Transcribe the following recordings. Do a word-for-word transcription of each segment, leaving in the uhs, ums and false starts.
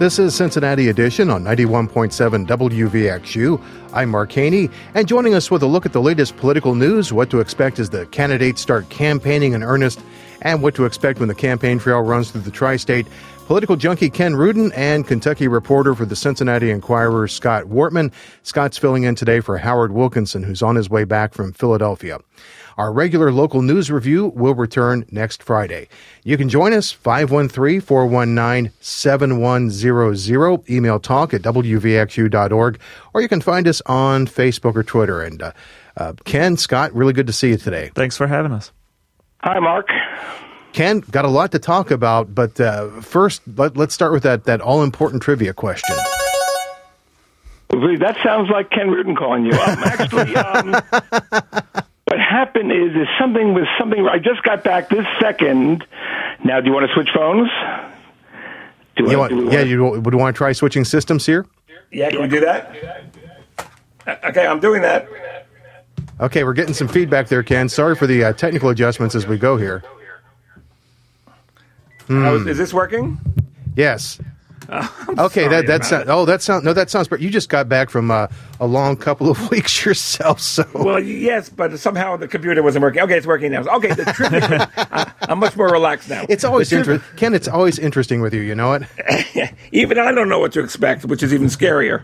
This is Cincinnati Edition on ninety-one point seven W V X U. I'm Mark Haney, and joining us with a look at the latest political news, what to expect as the candidates start campaigning in earnest, and what to expect when the campaign trail runs through the tri-state, political junkie Ken Rudin and Kentucky reporter for the Cincinnati Enquirer, Scott Wortman. Scott's filling in today for Howard Wilkinson, who's on his way back from Philadelphia. Our regular local news review will return next Friday. You can join us, five one three, four one nine, seven one zero zero, email talk at w v x u dot org, or you can find us on Facebook or Twitter. And uh, uh, Ken, Scott, really good to see you today. Thanks for having us. Hi, Mark. Ken, got a lot to talk about, but uh, first, let, let's start with that, that all-important trivia question. That sounds like Ken Rudin calling you. Um, actually, um, what happened is, is something was something. I just got back this second. Now, do you want to switch phones? Do you want, do yeah, you would want to try switching systems here? Yeah, can we do that? Okay, I'm doing that. Okay, we're getting some feedback there, Ken. Sorry for the uh, technical adjustments as we go here. Hmm. Oh, is this working? Yes. Oh, okay, that that's uh, oh that sounds no that sounds. You just got back from uh, a long couple of weeks yourself, so well, yes, but somehow the computer wasn't working. Okay, it's working now. Okay, the trivia. I, I'm much more relaxed now. It's always interesting, Ken. It's always interesting with you. You know it. Even I don't know what to expect, which is even scarier.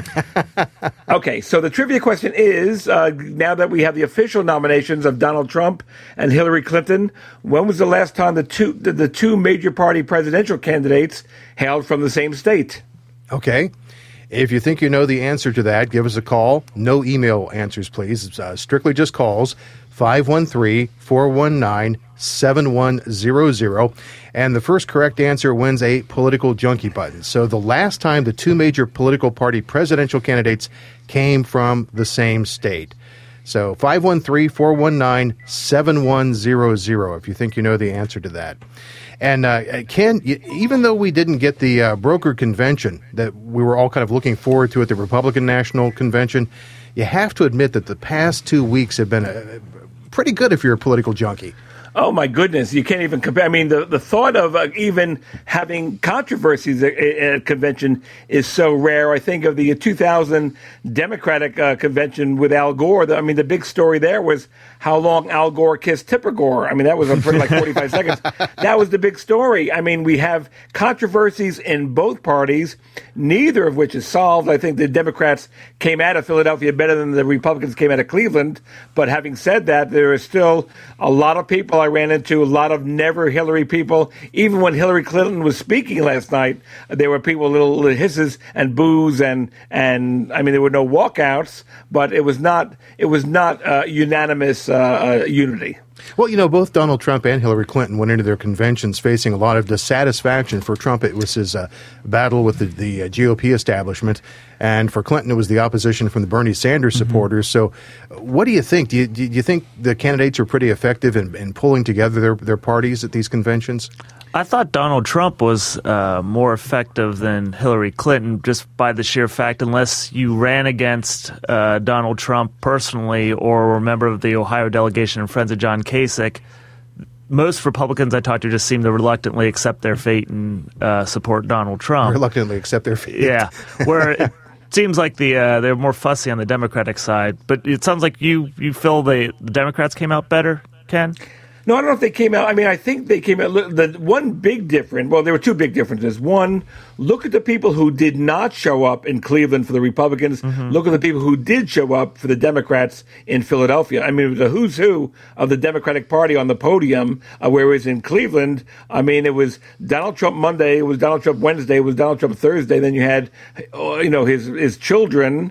Okay, so the trivia question is: uh, now that we have the official nominations of Donald Trump and Hillary Clinton, when was the last time the two the, the two major party presidential candidates hailed from the same state? Okay. If you think you know the answer to that, give us a call. No email answers, please. Uh, strictly just calls. five one three, four one nine, seven one zero zero. And the first correct answer wins a political junkie button. So the last time the two major political party presidential candidates came from the same state. So five one three, four one nine, seven one zero zero if you think you know the answer to that. And uh, Ken, even though we didn't get the uh, broker convention that we were all kind of looking forward to at the Republican National Convention, you have to admit that the past two weeks have been uh, pretty good if you're a political junkie. Oh, my goodness. You can't even compare. I mean, the, the thought of uh, even having controversies at a convention is so rare. I think of the two thousand Democratic uh, convention with Al Gore. The, I mean, the big story there was how long Al Gore kissed Tipper Gore. I mean, that was for like forty-five seconds. That was the big story. I mean, we have controversies in both parties, neither of which is solved. I think the Democrats came out of Philadelphia better than the Republicans came out of Cleveland. But having said that, there is still a lot of people I ran into, a lot of never Hillary people. Even when Hillary Clinton was speaking last night, there were people, little, little hisses and boos, and and I mean, there were no walkouts, but it was not it was not uh, unanimous uh, uh, unity. Well, you know, both Donald Trump and Hillary Clinton went into their conventions facing a lot of dissatisfaction. For Trump, it was his uh, battle with the, the uh, G O P establishment, and for Clinton, it was the opposition from the Bernie Sanders mm-hmm. supporters. So what do you think? Do you, do you think the candidates are pretty effective in, in pulling together their, their parties at these conventions? I thought Donald Trump was uh, more effective than Hillary Clinton, just by the sheer fact, unless you ran against uh, Donald Trump personally or were a member of the Ohio delegation and friends of John Kasich, most Republicans I talked to just seem to reluctantly accept their fate and uh, support Donald Trump. Reluctantly accept their fate. Yeah, where it seems like the uh, they're more fussy on the Democratic side. But it sounds like you, you feel the, the Democrats came out better, Ken? No, I don't know if they came out. I mean, I think they came out. The one big difference, well, there were two big differences. One, look at the people who did not show up in Cleveland for the Republicans. Mm-hmm. Look at the people who did show up for the Democrats in Philadelphia. I mean, it was a who's who of the Democratic Party on the podium, uh, whereas in Cleveland, I mean, it was Donald Trump Monday, it was Donald Trump Wednesday, it was Donald Trump Thursday. Then you had, you know, his his children.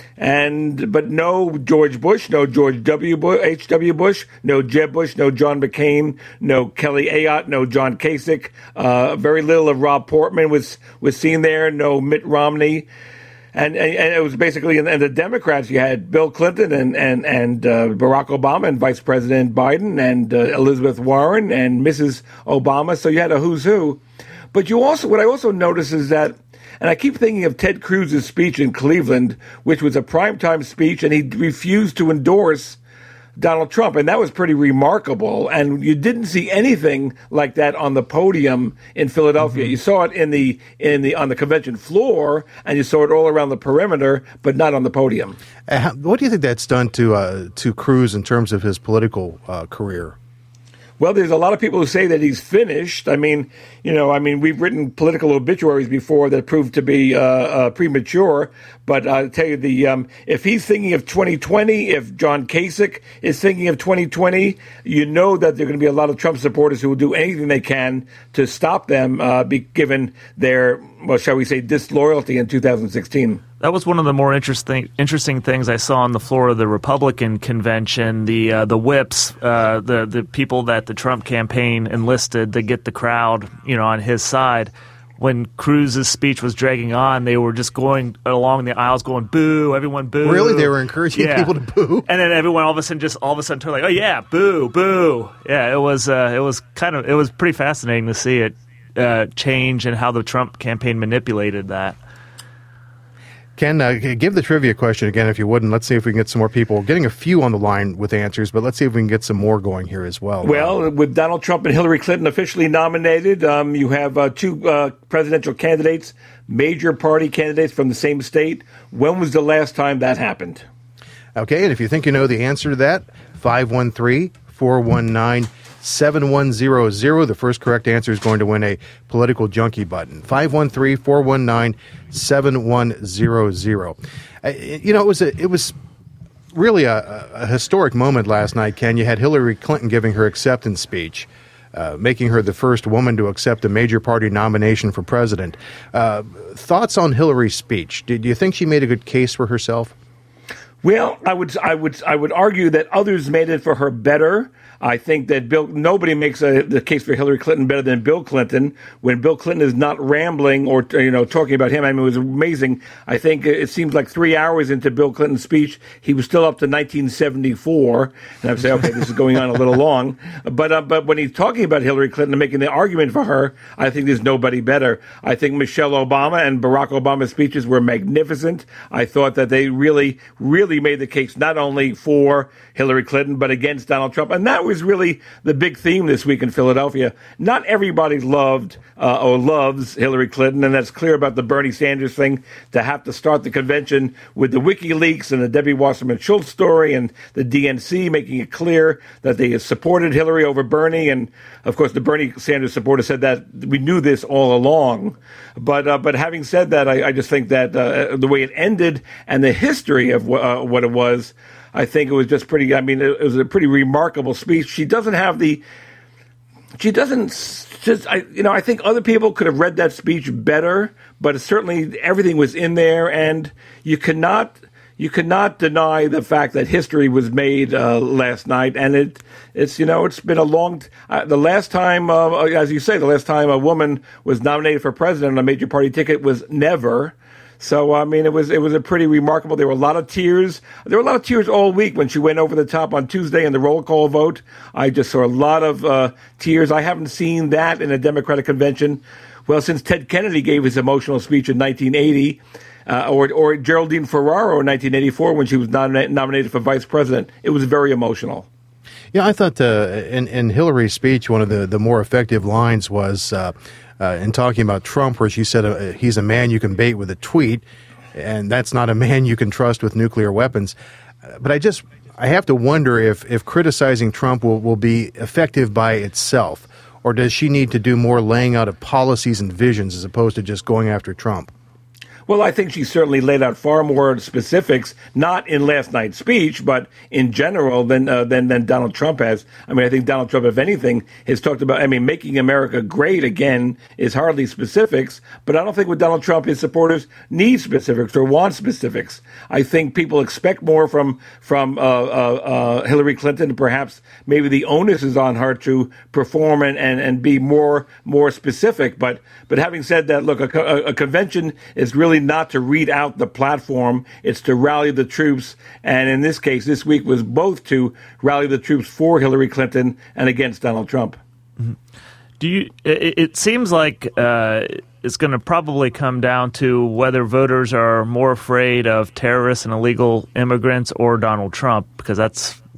And but no George Bush, no George W. Bush, H W. Bush, no Jeb Bush, no John McCain, no Kelly Ayotte, no John Kasich. Uh, very little of Rob Portman was was seen there. No Mitt Romney, and and, and it was basically and the Democrats. You had Bill Clinton and and and uh, Barack Obama and Vice President Biden and uh, Elizabeth Warren and Missus Obama. So you had a who's who. But you also what I also noticed is that. And I keep thinking of Ted Cruz's speech in Cleveland, which was a primetime speech, and he refused to endorse Donald Trump, and that was pretty remarkable. And you didn't see anything like that on the podium in Philadelphia. Mm-hmm. You saw it in the in the on the convention floor, and you saw it all around the perimeter, but not on the podium. Uh, what do you think that's done to uh, to Cruz in terms of his political uh, career? Well, there's a lot of people who say that he's finished. I mean, you know, I mean, we've written political obituaries before that proved to be uh, uh, premature. But I'll tell you, the um, if he's thinking of twenty twenty, if John Kasich is thinking of twenty twenty, you know that there are going to be a lot of Trump supporters who will do anything they can to stop them, uh, be, given their, well, shall we say, disloyalty in two thousand sixteen. That was one of the more interesting interesting things I saw on the floor of the Republican convention. The uh, the whips, uh, the the people that the Trump campaign enlisted to get the crowd, you know, on his side. When Cruz's speech was dragging on, they were just going along the aisles, going boo, everyone boo. Really, they were encouraging yeah. people to boo, and then everyone all of a sudden just all of a sudden turned like, oh yeah, boo, boo. Yeah, it was uh, it was kind of it was pretty fascinating to see it uh, change and how the Trump campaign manipulated that. Ken, uh, give the trivia question again, if you wouldn't. Let's see if we can get some more people. We're getting a few on the line with answers, but let's see if we can get some more going here as well. Well, with Donald Trump and Hillary Clinton officially nominated, um, you have uh, two uh, presidential candidates, major party candidates from the same state. When was the last time that happened? Okay, and if you think you know the answer to that, five one three, four one nine, seven one zero zero. The first correct answer is going to win a political junkie button. five one three, four one nine, seven one zero zero. Uh, you know, it was a, it was really a, a historic moment last night, Ken. You had Hillary Clinton giving her acceptance speech, uh, making her the first woman to accept a major party nomination for president. Uh, thoughts on Hillary's speech? Do, do you think she made a good case for herself? Well, I would, I would, I would argue that others made it for her better. I think that Bill, nobody makes a, the case for Hillary Clinton better than Bill Clinton. When Bill Clinton is not rambling or, you know, talking about him, I mean, it was amazing. I think it seems like three hours into Bill Clinton's speech, he was still up to nineteen seventy-four. And I would say, okay, this is going on a little long. But, uh, but when he's talking about Hillary Clinton and making the argument for her, I think there's nobody better. I think Michelle Obama and Barack Obama's speeches were magnificent. I thought that they really, really made the case not only for Hillary Clinton, but against Donald Trump. And that was really the big theme this week in Philadelphia. Not everybody loved uh, or loves Hillary Clinton, and that's clear about the Bernie Sanders thing, to have to start the convention with the WikiLeaks and the Debbie Wasserman Schultz story and the D N C making it clear that they supported Hillary over Bernie. And, of course, the Bernie Sanders supporters said that we knew this all along. But uh, but having said that, I, I just think that uh, the way it ended and the history of uh, what it was, I think it was just pretty, I mean, it was a pretty remarkable speech. She doesn't have the, she doesn't just, I, you know, I think other people could have read that speech better, but certainly everything was in there, and you cannot, you cannot deny the fact that history was made uh, last night, and it, it's, you know, it's been a long, uh, the last time, uh, as you say, the last time a woman was nominated for president on a major party ticket was never. So, I mean, it was it was a pretty remarkable. There were a lot of tears. There were a lot of tears all week when she went over the top on Tuesday in the roll call vote. I just saw a lot of uh, tears. I haven't seen that in a Democratic convention, well, since Ted Kennedy gave his emotional speech in nineteen eighty, uh, or or Geraldine Ferraro in nineteen eighty-four when she was nom- nominated for vice president. It was very emotional. Yeah, I thought uh, in, in Hillary's speech, one of the, the more effective lines was uh, uh, in talking about Trump, where she said uh, he's a man you can bait with a tweet, and that's not a man you can trust with nuclear weapons. Uh, but I just I have to wonder if, if criticizing Trump will, will be effective by itself, or does she need to do more laying out of policies and visions as opposed to just going after Trump? Well, I think she certainly laid out far more specifics, not in last night's speech, but in general than uh, than than Donald Trump has. I mean, I think Donald Trump, if anything, has talked about, I mean, making America great again is hardly specifics, but I don't think with Donald Trump, his supporters need specifics or want specifics. I think people expect more from from uh, uh, uh, Hillary Clinton. Perhaps maybe the onus is on her to perform and, and, and be more more specific. But but having said that, look, a, a, a convention is really not to read out the platform. It's to rally the troops. And in this case, this week was both to rally the troops for Hillary Clinton and against Donald Trump. Mm-hmm. Do you? It, it seems like uh, it's going to probably come down to whether voters are more afraid of terrorists and illegal immigrants or Donald Trump, because that's what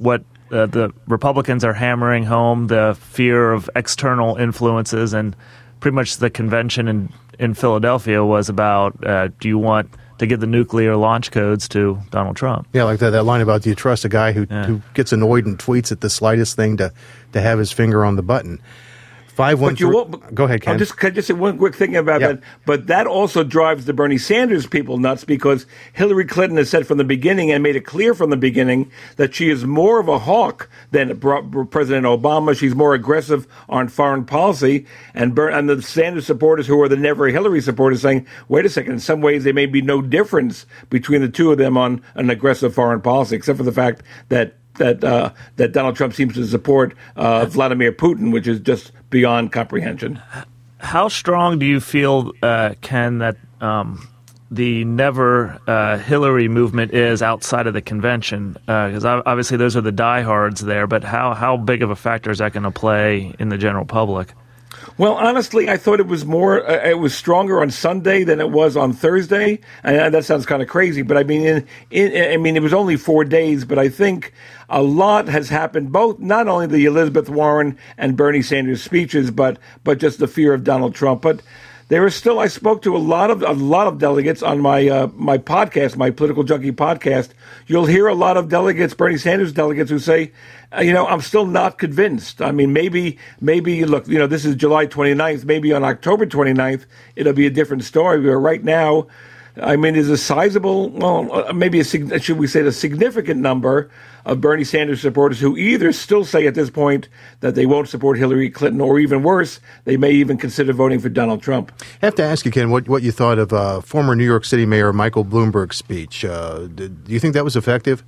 uh, the Republicans are hammering home the fear of external influences, and pretty much the convention in, in Philadelphia was about, uh, do you want to give the nuclear launch codes to Donald Trump? Yeah, like that, that line about, do you trust a guy who, yeah. who gets annoyed and tweets at the slightest thing to, to have his finger on the button? Five one three. Go ahead, Ken. I'll just, can I just say one quick thing about yep. that? But that also drives the Bernie Sanders people nuts, because Hillary Clinton has said from the beginning and made it clear from the beginning that she is more of a hawk than President Obama. She's more aggressive on foreign policy. And, Ber- and the Sanders supporters, who are the never Hillary supporters, saying, wait a second, in some ways there may be no difference between the two of them on an aggressive foreign policy, except for the fact that that uh, that Donald Trump seems to support uh, Vladimir Putin, which is just beyond comprehension. How strong do you feel, uh, Ken, that um, the never uh, Hillary movement is outside of the convention? Because uh, obviously those are the diehards there, but how, how big of a factor is that going to play in the general public? Well, honestly, I thought it was more, uh, it was stronger on Sunday than it was on Thursday. And that sounds kind of crazy, but I mean, in, in, I mean, it was only four days, but I think a lot has happened, both not only the Elizabeth Warren and Bernie Sanders speeches, but, but just the fear of Donald Trump. But there is still, I spoke to a lot of, a lot of delegates on my, uh, my podcast, my Political Junkie podcast. You'll hear a lot of delegates, Bernie Sanders delegates, who say, uh, you know, I'm still not convinced. I mean, maybe, maybe, look, you know, this is July twenty-ninth, maybe on October twenty-ninth, it'll be a different story. But right now, I mean, there's a sizable, well, maybe a, should we say a significant number of Bernie Sanders supporters who either still say at this point that they won't support Hillary Clinton, or even worse, they may even consider voting for Donald Trump. I have to ask you, Ken, what, what you thought of uh, former New York City Mayor Michael Bloomberg's speech. Uh, did, do you think that was effective?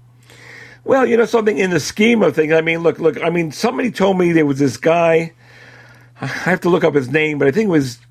Well, you know, something in the scheme of things. I mean, look, look, I mean, somebody told me there was this guy, I have to look up his name, but I think it was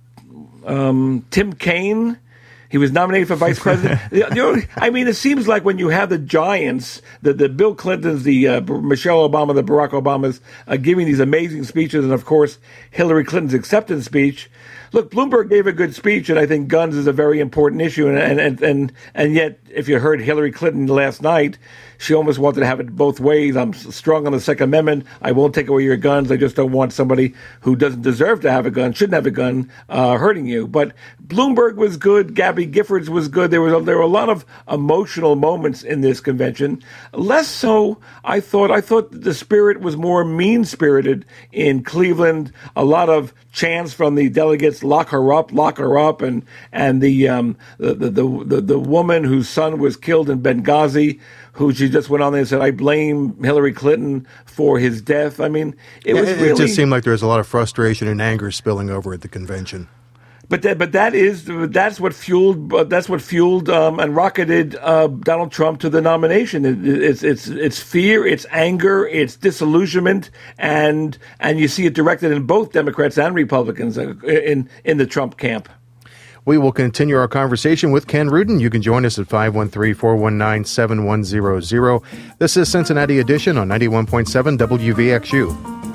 um, Tim Kaine. He was nominated for vice president. you know, I mean, it seems like when you have the giants, the, the Bill Clintons, the uh, Michelle Obama, the Barack Obamas, uh, giving these amazing speeches, and of course Hillary Clinton's acceptance speech. Look, Bloomberg gave a good speech, and I think guns is a very important issue. And and and and, and yet, if you heard Hillary Clinton last night, she almost wanted to have it both ways. I'm strong on the Second Amendment. I won't take away your guns. I just don't want somebody who doesn't deserve to have a gun, shouldn't have a gun, uh, hurting you. But Bloomberg was good. Gabby Giffords was good. There was a, there were a lot of emotional moments in this convention. Less so, I thought. I thought the spirit was more mean-spirited in Cleveland. A lot of chants from the delegates, "Lock her up, lock her up," and and the um, the, the the the the woman whose son was killed in Benghazi, who she just went on there and said, "I blame Hillary Clinton for his death." I mean, it yeah, was it, really, it just seemed like there was a lot of frustration and anger spilling over at the convention. But that, but that is that's what fueled that's what fueled um, and rocketed uh, Donald Trump to the nomination. It, it's it's it's fear, it's anger, it's disillusionment, and and you see it directed in both Democrats and Republicans in in the Trump camp. We will continue our conversation with Ken Rudin. You can join us at five one three, four one nine, seven one zero zero. This is Cincinnati Edition on ninety-one point seven W V X U.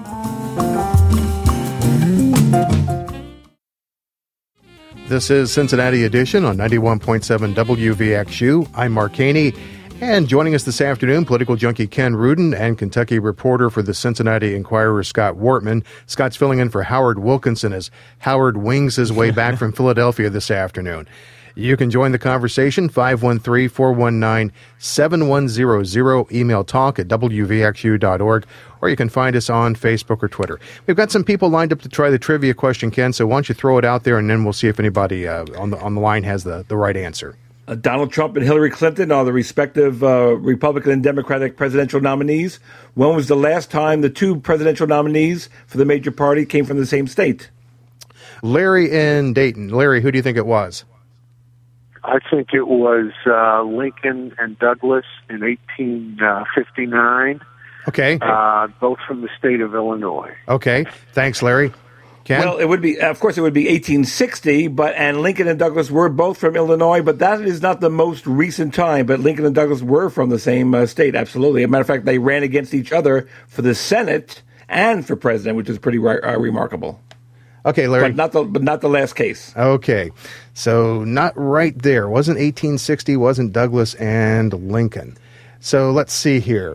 This is Cincinnati Edition on ninety-one point seven W V X U. I'm Mark Haney, and joining us this afternoon, political junkie Ken Rudin and Kentucky reporter for the Cincinnati Enquirer, Scott Wortman. Scott's filling in for Howard Wilkinson as Howard wings his way back from Philadelphia this afternoon. You can join the conversation, five one three, four one nine, seven one zero zero, email talk at w v x u dot org, or you can find us on Facebook or Twitter. We've got some people lined up to try the trivia question, Ken, so why don't you throw it out there, and then we'll see if anybody uh, on the on the line has the, the right answer. Uh, Donald Trump and Hillary Clinton are the respective uh, Republican and Democratic presidential nominees. When was the last time the two presidential nominees for the major party came from the same state? Larry in Dayton. Larry, who do you think it was? I think it was uh, Lincoln and Douglas in eighteen fifty-nine. Okay. Uh, both from the state of Illinois. Okay. Thanks, Larry. Ken? Well, it would be, of course, it would be eighteen sixty, but and Lincoln and Douglas were both from Illinois, but that is not the most recent time. But Lincoln and Douglas were from the same uh, state, absolutely. As a matter of fact, they ran against each other for the Senate and for president, which is pretty re- uh, remarkable. Okay, Larry. But not the but not the last case. Okay. So not right there. Wasn't eighteen sixty, wasn't Douglas and Lincoln. So let's see here.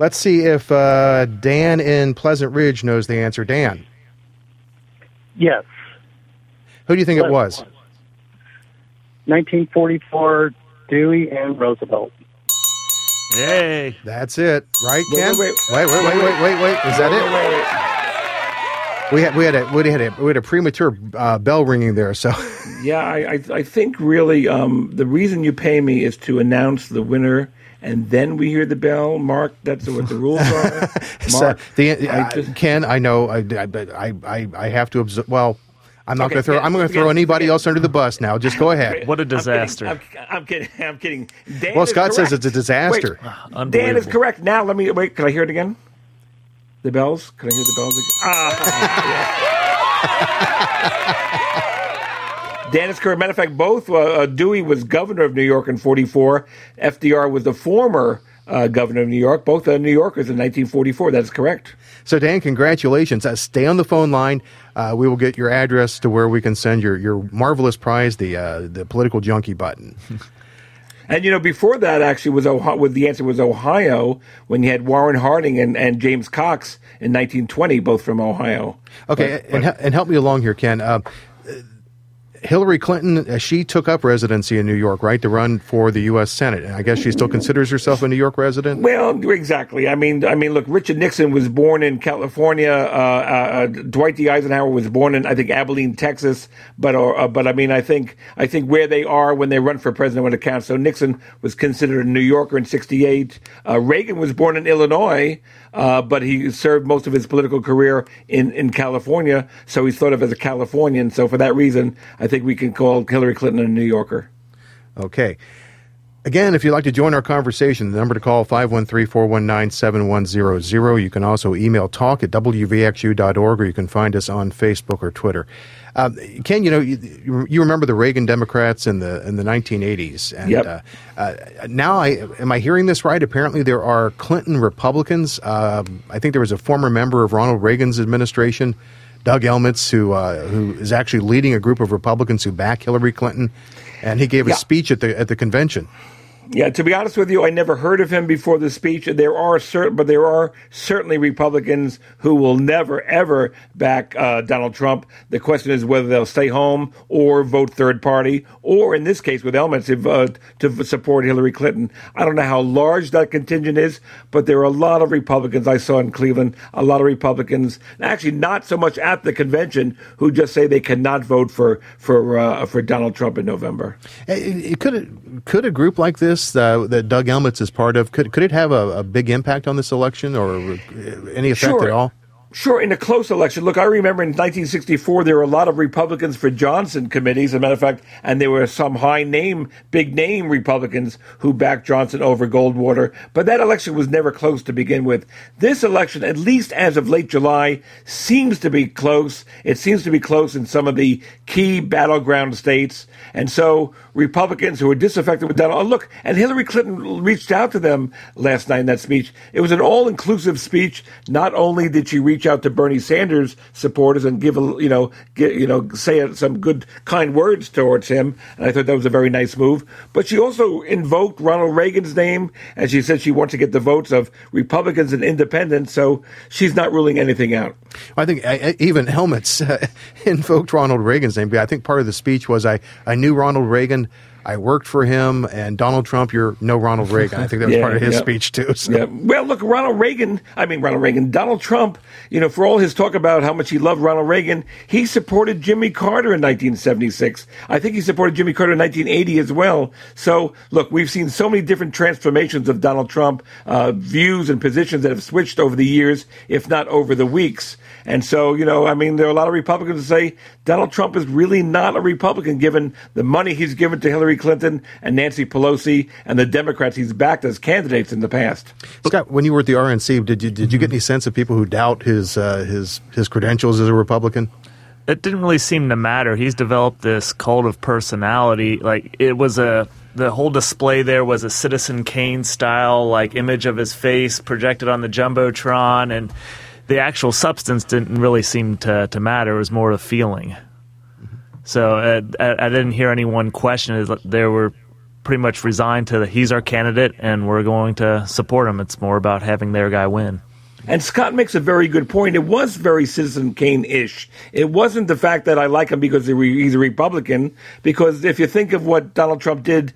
Let's see if uh, Dan in Pleasant Ridge knows the answer. Dan. Yes. Who do you think it was? nineteen forty-four, Dewey and Roosevelt. Yay. That's it, right, Wait, Ken? wait, wait, wait, wait, wait, wait, wait. Is that Wait, it? wait, wait. We had we had a we had a we had a premature uh, bell ringing there. So Yeah, I, I, I think really um, the reason you pay me is to announce the winner, and then we hear the bell. Mark, that's what the rules are. so Mark, the I uh, just- Ken, I know, I I I, I have to observe. Well, I'm not Okay, going to throw. forget- I'm going to throw forget- anybody forget- else under the bus now. Just go ahead. What a I'm kidding. disaster. I'm, I'm kidding. I'm kidding. Dan Well, is Scott says correct. it's a disaster. Wait, Dan is Unbelievable. correct. Now let me wait. Can I hear it again? The bells? Can I hear the bells again? Ah, yeah. Dan is correct. Matter of fact, both uh, uh, Dewey was governor of New York in forty-four. F D R was the former uh, governor of New York. Both are New Yorkers in nineteen forty-four. That's correct. So, Dan, congratulations. Uh, stay on the phone line. Uh, we will get your address to where we can send your, your marvelous prize, the uh, the political junkie button. And you know, before that, actually, was Ohio, was the answer was Ohio when you had Warren Harding and, and James Cox in nineteen twenty, both from Ohio. Okay, But- and, but- and help me along here, Ken. Uh, Hillary Clinton, uh, she took up residency in New York, right, to run for the U S Senate. And I guess she still considers herself a New York resident? Well, exactly. I mean, I mean, look, Richard Nixon was born in California. Uh, uh, Dwight D. Eisenhower was born in, I think, Abilene, Texas. But, or, uh, but I mean, I think, I think where they are when they run for president when it counts. So Nixon was considered a New Yorker in sixty-eight. Uh, Reagan was born in Illinois, uh, but he served most of his political career in, in California. So he's thought of as a Californian. So for that reason, I think we can call Hillary Clinton a New Yorker. Okay. Again, if you'd like to join our conversation, the number to call, five one three, four one nine, seven one zero zero. You can also email talk at w v x u dot org, or you can find us on Facebook or Twitter. Um, Ken, you know, you, you remember the Reagan Democrats in the in the nineteen eighties. And Yep. uh, uh, now, I am I hearing this right? Apparently there are Clinton Republicans. Uh, I think there was a former member of Ronald Reagan's administration, Doug Elmitz, who uh, who is actually leading a group of Republicans who back Hillary Clinton. And he gave a Yeah. speech at the at the convention. Yeah, to be honest with you, I never heard of him before the speech. There are certain, but there are certainly Republicans who will never ever back uh, Donald Trump. The question is whether they'll stay home or vote third party, or in this case with Elmitz, if, uh, to support Hillary Clinton. I don't know how large that contingent is, but there are a lot of Republicans I saw in Cleveland. A lot of Republicans, actually not so much at the convention, who just say they cannot vote for for uh, for Donald Trump in November. It, it could could a group like this uh, that Doug Elmitz is part of could could it have a, a big impact on this election or any effect Sure. at all? Sure, in a close election. Look, I remember in nineteen sixty-four, there were a lot of Republicans for Johnson committees, as a matter of fact, and there were some high name, big name Republicans who backed Johnson over Goldwater. But that election was never close to begin with. This election, at least as of late July, seems to be close. It seems to be close in some of the key battleground states. And so Republicans who were disaffected with Donald, oh, look, and Hillary Clinton reached out to them last night in that speech. It was an all-inclusive speech. Not only did she reach out to Bernie Sanders supporters and give a, you know, get, you know, say some good, kind words towards him, and I thought that was a very nice move. But she also invoked Ronald Reagan's name, and she said she wants to get the votes of Republicans and independents. So she's not ruling anything out. I think I, even Helmets uh, invoked Ronald Reagan's name. I think part of the speech was I, I knew Ronald Reagan, I worked for him, and Donald Trump, you're no Ronald Reagan. I think that was Yeah, part of his yeah. speech too. So. Yeah. Well, look, Ronald Reagan, I mean, Ronald Reagan, Donald Trump, you know, for all his talk about how much he loved Ronald Reagan, he supported Jimmy Carter in nineteen seventy-six. I think he supported Jimmy Carter in nineteen eighty as well. So, look, we've seen so many different transformations of Donald Trump, uh, views and positions that have switched over the years, if not over the weeks. And so, you know, I mean, there are a lot of Republicans who say Donald Trump is really not a Republican, given the money he's given to Hillary Clinton and Nancy Pelosi and the Democrats he's backed as candidates in the past. Scott, when you were at the R N C, did you did you get any sense of people who doubt his uh, his his credentials as a Republican? It didn't really seem to matter. He's developed this cult of personality. Like, it was a the whole display there was a Citizen Kane style like image of his face projected on the Jumbotron, and the actual substance didn't really seem to, to matter. It was more a feeling. So uh, I, I didn't hear anyone question it. There were pretty much resigned to the, he's our candidate and we're going to support him. It's more about having their guy win. And Scott makes a very good point. It was very Citizen Kane-ish. It wasn't the fact that I like him because he's a Republican, because if you think of what Donald Trump did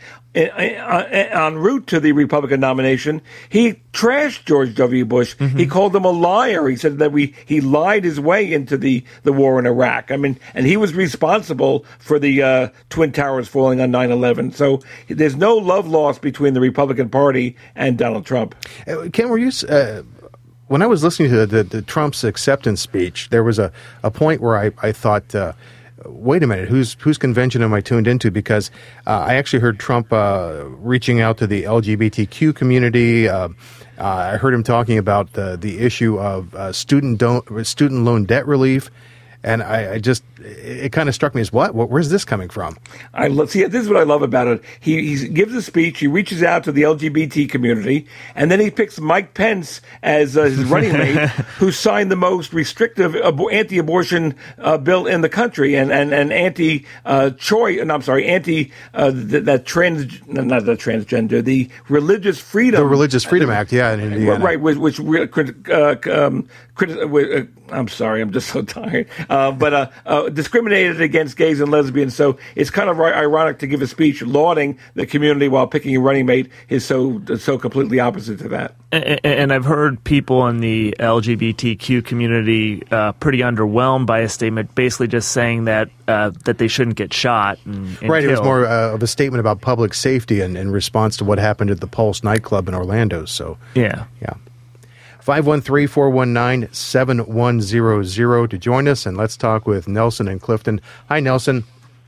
en route to the Republican nomination, he trashed George W. Bush. Mm-hmm. He called him a liar. He said that we he lied his way into the, the war in Iraq. I mean, and he was responsible for the uh, Twin Towers falling on nine eleven. So there's no love lost between the Republican Party and Donald Trump. Uh, Ken, were you... Uh When I was listening to the, the, the Trump's acceptance speech, there was a, a point where I, I thought, uh, wait a minute, whose whose convention am I tuned into? Because uh, I actually heard Trump uh, reaching out to the L G B T Q community. Uh, uh, I heard him talking about the, the issue of uh, student don't, student loan debt relief. And I, I just, it kind of struck me as what? what? Where's this coming from? I love, see, this is what I love about it. He, he gives a speech, he reaches out to the L G B T community, and then he picks Mike Pence as uh, his running mate, who signed the most restrictive abo- anti-abortion uh, bill in the country, and and, and anti-choice, uh, no, I'm sorry, anti, uh, th- that trans, not the transgender, the Religious Freedom. The Religious Freedom Act, yeah, in Indiana. Right, which, which uh, um, criti- uh, I'm sorry, I'm just so tired. Uh, but uh, uh, discriminated against gays and lesbians. So it's kind of ironic to give a speech lauding the community while picking a running mate is so so completely opposite to that. And, and I've heard people in the L G B T Q community uh, pretty underwhelmed by a statement, basically just saying that uh, that they shouldn't get shot. And, and right, killed. It was more uh, of a statement about public safety and in response to what happened at the Pulse nightclub in Orlando. So yeah, yeah. five one three, four one nine, seven one zero zero to join us, and let's talk with Nelson in Clifton. Hi, Nelson.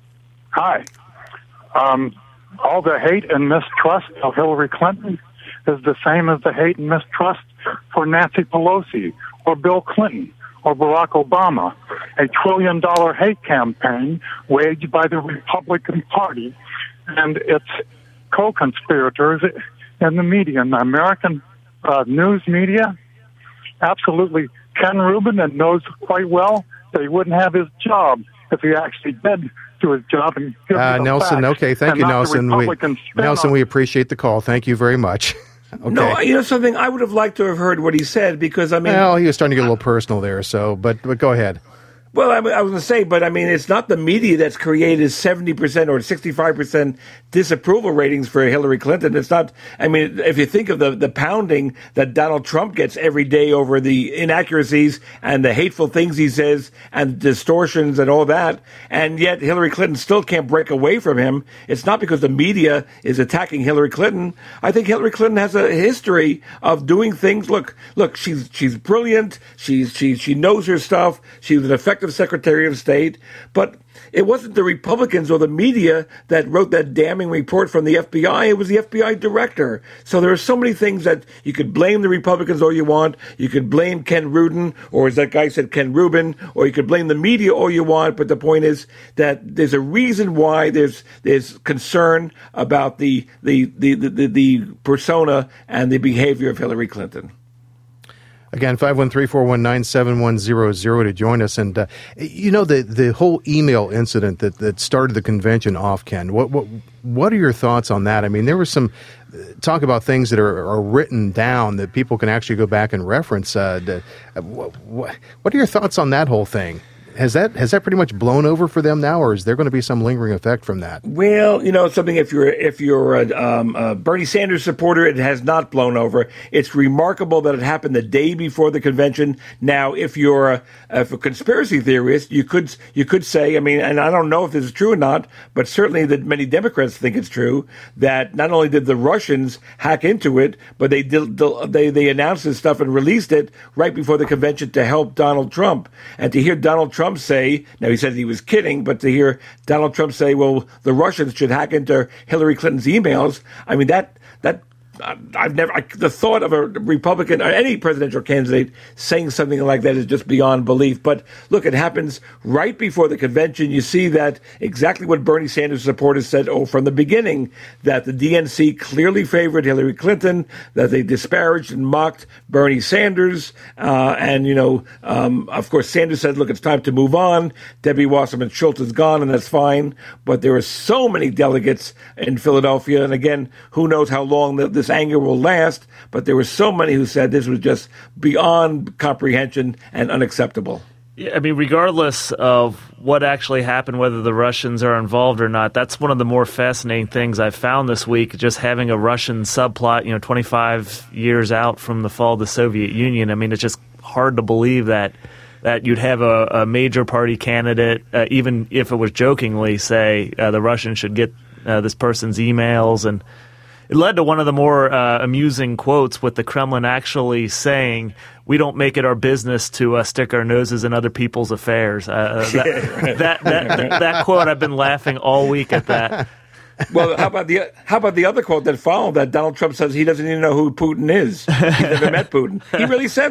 Hi. Um, all the hate and mistrust of Hillary Clinton is the same as the hate and mistrust for Nancy Pelosi or Bill Clinton or Barack Obama, a trillion-dollar hate campaign waged by the Republican Party and its co-conspirators in the media, in the American uh, news media. Absolutely. Ken Rubin, and knows quite well that he wouldn't have his job if he actually did do his job. And uh, Nelson, okay, thank you, Nelson. We, Nelson, we appreciate the call. Thank you very much. Okay. No, you know something, I would have liked to have heard what he said, because, I mean... Well, he was starting to get a little personal there, so, but, but go ahead. Well, I, I was going to say, but I mean, it's not the media that's created seventy percent or sixty-five percent disapproval ratings for Hillary Clinton. It's not, I mean, if you think of the, the pounding that Donald Trump gets every day over the inaccuracies and the hateful things he says and distortions and all that, and yet Hillary Clinton still can't break away from him, it's not because the media is attacking Hillary Clinton. I think Hillary Clinton has a history of doing things. Look, look, she's she's brilliant. She's she she knows her stuff. She was an effective Secretary of State, but it wasn't the Republicans or the media that wrote that damning report from the F B I. It was the F B I director. So there are so many things that you could blame the Republicans all you want. You could blame Ken Rubin, or as that guy said, Ken Rubin, or you could blame the media all you want. But the point is that there's a reason why there's there's concern about the the the the, the, the persona and the behavior of Hillary Clinton. Again, five one three, four one nine, seven one zero zero to join us. And, uh, you know, the the whole email incident that, that started the convention off, Ken, what, what what are your thoughts on that? I mean, there was some talk about things that are, are written down that people can actually go back and reference. Uh, to, uh, what, what are your thoughts on that whole thing? Has that has that pretty much blown over for them now, or is there going to be some lingering effect from that? Well, you know, something. If you're if you're a, um, a Bernie Sanders supporter, it has not blown over. It's remarkable that it happened the day before the convention. Now, if you're a, if a conspiracy theorist, you could you could say, I mean, and I don't know if this is true or not, but certainly that many Democrats think it's true that not only did the Russians hack into it, but they did, they they announced this stuff and released it right before the convention to help Donald Trump. And to hear Donald Trump say, now he said he was kidding, but to hear Donald Trump say, well, the Russians should hack into Hillary Clinton's emails, I mean, that that I've never I, the thought of a Republican or any presidential candidate saying something like that is just beyond belief. But look, it happens right before the convention. You see that exactly what Bernie Sanders supporters said oh, from the beginning, that the D N C clearly favored Hillary Clinton, that they disparaged and mocked Bernie Sanders. Uh, and, you know, um, of course, Sanders said, look, it's time to move on. Debbie Wasserman Schultz is gone, and that's fine. But there are so many delegates in Philadelphia. And again, who knows how long the, this anger will last, but there were so many who said this was just beyond comprehension and unacceptable. Yeah, I mean, regardless of what actually happened, whether the Russians are involved or not, that's one of the more fascinating things I've found this week, just having a Russian subplot, you know, twenty-five years out from the fall of the Soviet Union. I mean, it's just hard to believe that that you'd have a, a major party candidate, uh, even if it was jokingly, say uh, the Russians should get uh, this person's emails. And it led to one of the more uh, amusing quotes with the Kremlin actually saying, "We don't make it our business to uh, stick our noses in other people's affairs." Uh, that, that, that, that, that quote, I've been laughing all week at that. Well, how about the how about the other quote that followed that? Donald Trump says he doesn't even know who Putin is. He's never met Putin. He really said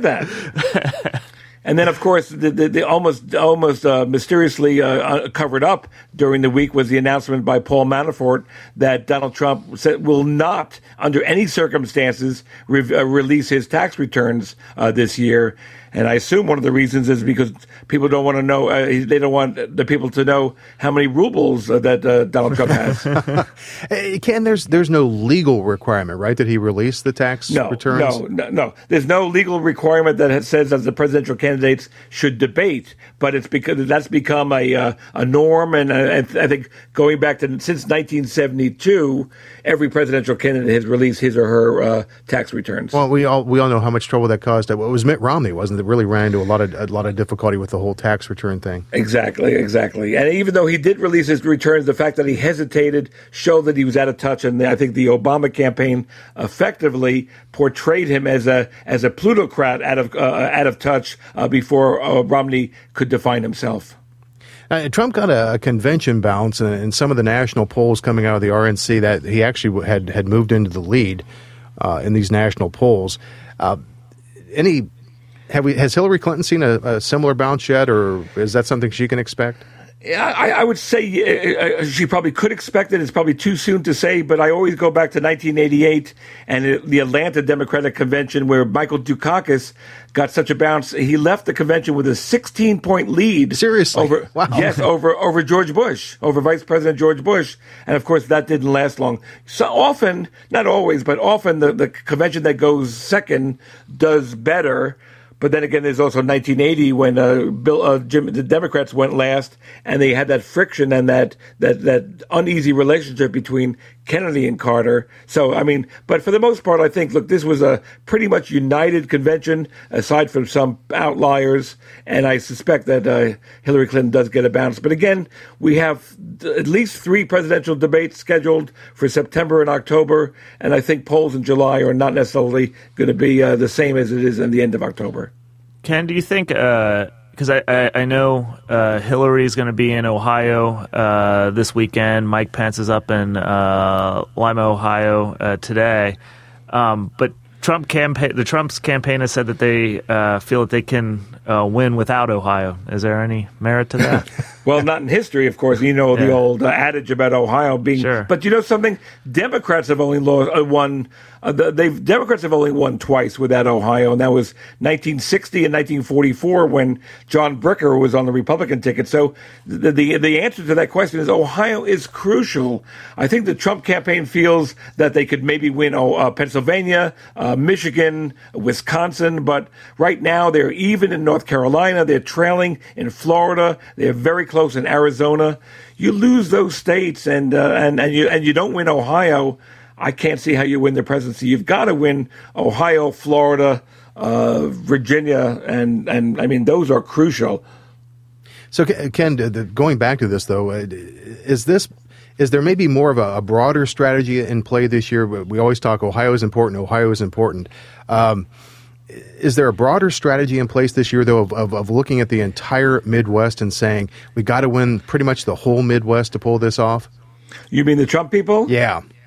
that. And then, of course, the, the, the almost almost uh, mysteriously uh, covered up during the week was the announcement by Paul Manafort that Donald Trump said will not, under any circumstances, re- uh, release his tax returns uh, this year. And I assume one of the reasons is because people don't want to know, uh, they don't want the people to know how many rubles uh, that uh, Donald Trump has. Ken, there's there's no legal requirement, right, that he release the tax no, returns? No, no, no. There's no legal requirement that says that the presidential candidates should debate, but it's because that's become a uh, a norm. And uh, I think going back to since nineteen seventy-two, every presidential candidate has released his or her uh, tax returns. Well, we all we all know how much trouble that caused. It was Mitt Romney, wasn't it? Really ran into a lot of a lot of difficulty with the whole tax return thing. Exactly, exactly. And even though he did release his returns, the fact that he hesitated showed that he was out of touch. And I think the Obama campaign effectively portrayed him as a as a plutocrat out of uh, out of touch uh, before uh, Romney could define himself. Uh, Trump got a, a convention bounce in, in some of the national polls coming out of the R N C that he actually had had moved into the lead uh, in these national polls. Uh, any Have we? Has Hillary Clinton seen a, a similar bounce yet, or is that something she can expect? Yeah, I, I would say uh, she probably could expect it. It's probably too soon to say, but I always go back to nineteen eighty-eight and it, the Atlanta Democratic Convention where Michael Dukakis got such a bounce. He left the convention with a sixteen-point lead. Seriously? Over, wow. Yes, over over George Bush, over Vice President George Bush. And, of course, that didn't last long. So often, not always, but often the, the convention that goes second does better. But then again, there's also nineteen eighty when uh, Bill, uh, Jim, the Democrats went last, and they had that friction and that, that that uneasy relationship between Kennedy and Carter. So, I mean, but for the most part, I think, look, this was a pretty much united convention, aside from some outliers, and I suspect that uh, Hillary Clinton does get a bounce. But again, we have at least three presidential debates scheduled for September and October, and I think polls in July are not necessarily going to be uh, the same as it is in the end of October. Ken, do you think, because uh, I, I, I know uh, Hillary is going to be in Ohio uh, this weekend, Mike Pence is up in uh, Lima, Ohio uh, today, um, but Trump campaign, the Trump's campaign has said that they uh, feel that they can uh, win without Ohio. Is there any merit to that? Well, not in history, of course. You know, yeah. the old uh, adage about Ohio being. Sure. But you know something? Democrats have only lost, uh, won. Uh, they've Democrats have only won twice without Ohio, and that was nineteen sixty and nineteen forty-four when John Bricker was on the Republican ticket. So the the, the answer to that question is Ohio is crucial. I think the Trump campaign feels that they could maybe win oh, uh, Pennsylvania, uh, Michigan, Wisconsin, but right now they're even in North Carolina. They're trailing in Florida. They're very close in Arizona. You lose those states, and uh, and and you and you don't win Ohio. I can't see how you win the presidency. You've got to win Ohio, Florida, uh, Virginia, and, and I mean, those are crucial. So, Ken, going back to this, though, is this is there maybe more of a, a broader strategy in play this year? We always talk Ohio is important, Ohio is important. Um, is there a broader strategy in place this year, though, of, of, of looking at the entire Midwest and saying we got to win pretty much the whole Midwest to pull this off? You mean the Trump people? Yeah.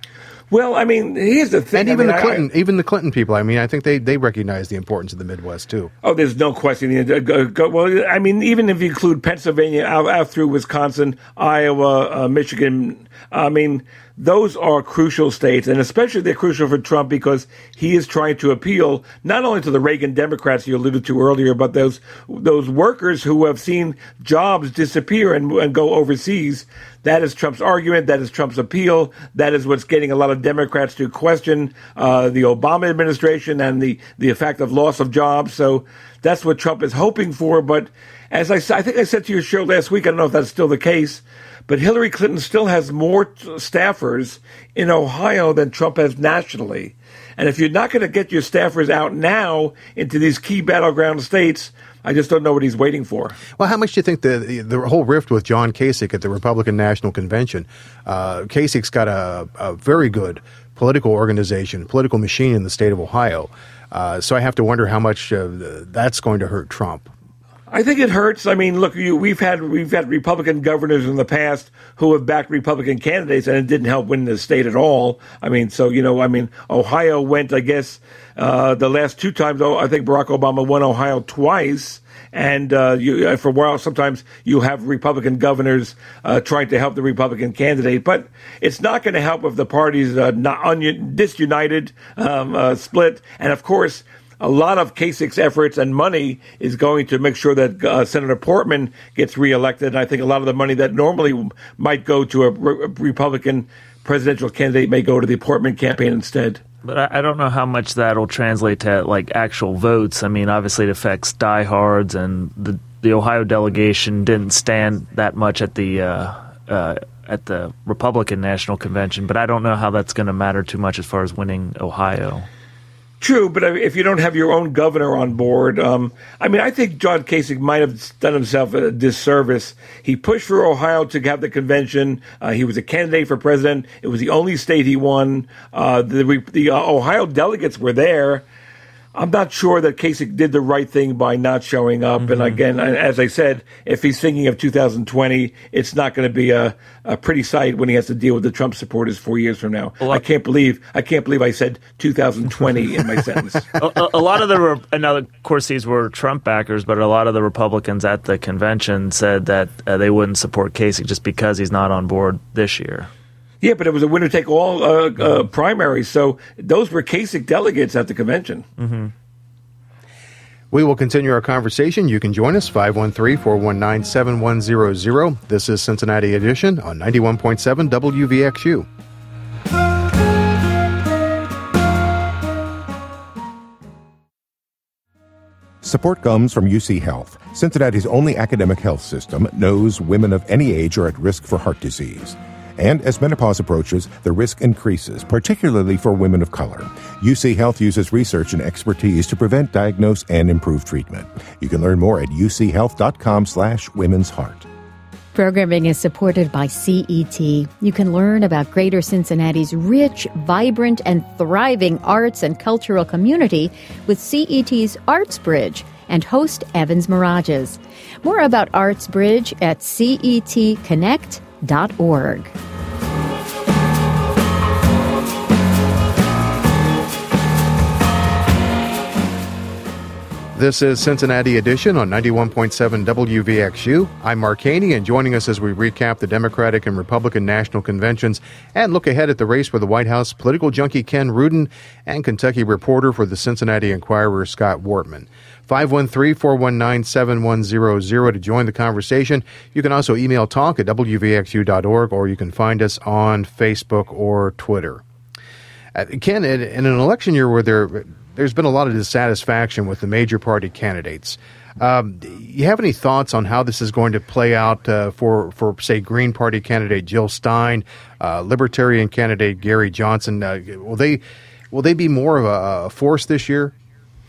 Well, I mean, here's the thing. And even I mean, the Clinton, I, even the Clinton people. I mean, I think they, they recognize the importance of the Midwest too. Oh, there's no question. Well, I mean, even if you include Pennsylvania out, out through Wisconsin, Iowa, uh, Michigan, I mean, those are crucial states, and especially they're crucial for Trump because he is trying to appeal not only to the Reagan Democrats you alluded to earlier, but those those workers who have seen jobs disappear and, and go overseas. That is Trump's argument. That is Trump's appeal. That is what's getting a lot of Democrats to question uh, the Obama administration and the, the effect of loss of jobs. So that's what Trump is hoping for. But as I, I think I said to your show last week, I don't know if that's still the case, but Hillary Clinton still has more t- staffers in Ohio than Trump has nationally. And if you're not going to get your staffers out now into these key battleground states, I just don't know what he's waiting for. Well, how much do you think the the, the whole rift with John Kasich at the Republican National Convention? Uh, Kasich's got a, a very good political organization, political machine in the state of Ohio. Uh, so I have to wonder how much uh, that's going to hurt Trump. I think it hurts. I mean, look, you, we've had we've had Republican governors in the past who have backed Republican candidates, and it didn't help win the state at all. I mean, so you know, I mean, Ohio went, I guess, uh, the last two times. Oh, I think Barack Obama won Ohio twice, and uh, you, for a while, sometimes you have Republican governors uh, trying to help the Republican candidate, but it's not going to help if the parties are not un- disunited, um, uh, split, and of course. A lot of Kasich's efforts and money is going to make sure that uh, Senator Portman gets reelected. And I think a lot of the money that normally might go to a re- Republican presidential candidate may go to the Portman campaign instead. But I, I don't know how much that'll translate to like actual votes. I mean, obviously it affects diehards, and the the Ohio delegation didn't stand that much at the uh, uh, at the Republican National Convention. But I don't know how that's going to matter too much as far as winning Ohio. True, but if you don't have your own governor on board, um, I mean, I think John Kasich might have done himself a disservice. He pushed for Ohio to have the convention. Uh, he was a candidate for president. It was the only state he won. Uh, the the uh, Ohio delegates were there. I'm not sure that Kasich did the right thing by not showing up. Mm-hmm. And again, as I said, if he's thinking of two thousand twenty, it's not going to be a, a pretty sight when he has to deal with the Trump supporters four years from now. Well, I can't believe I can't believe I said two thousand twenty in my sentence. A, a lot of the, and now of course these were Trump backers, but a lot of the Republicans at the convention said that uh, they wouldn't support Kasich just because he's not on board this year. Yeah, but it was a winner-take-all uh, uh, primary, so those were Kasich delegates at the convention. Mm-hmm. We will continue our conversation. You can join us, five one three, four one nine, seven one zero zero. This is Cincinnati Edition on ninety-one point seven W V X U. Support comes from U C Health. Cincinnati's only academic health system knows women of any age are at risk for heart disease. And as menopause approaches, the risk increases, particularly for women of color. U C Health uses research and expertise to prevent, diagnose, and improve treatment. You can learn more at u c health dot com slash women's heart. Programming is supported by C E T. You can learn about Greater Cincinnati's rich, vibrant, and thriving arts and cultural community with C E T's Arts Bridge and host Evans Mirages. More about Arts Bridge at C E T connect dot org. This is Cincinnati Edition on ninety-one point seven W V X U. I'm Mark Haney, and joining us as we recap the Democratic and Republican national conventions and look ahead at the race for the White House, political junkie Ken Rudin and Kentucky reporter for the Cincinnati Enquirer Scott Wortman. five one three, four one nine, seven one zero zero to join the conversation. You can also email talk at w v x u dot org, or you can find us on Facebook or Twitter. Uh, Ken, in, in an election year where there... There's been a lot of dissatisfaction with the major party candidates. Um, you have any thoughts on how this is going to play out uh, for, for, say, Green Party candidate Jill Stein, uh, Libertarian candidate Gary Johnson? Uh, will they will they be more of a, a force this year?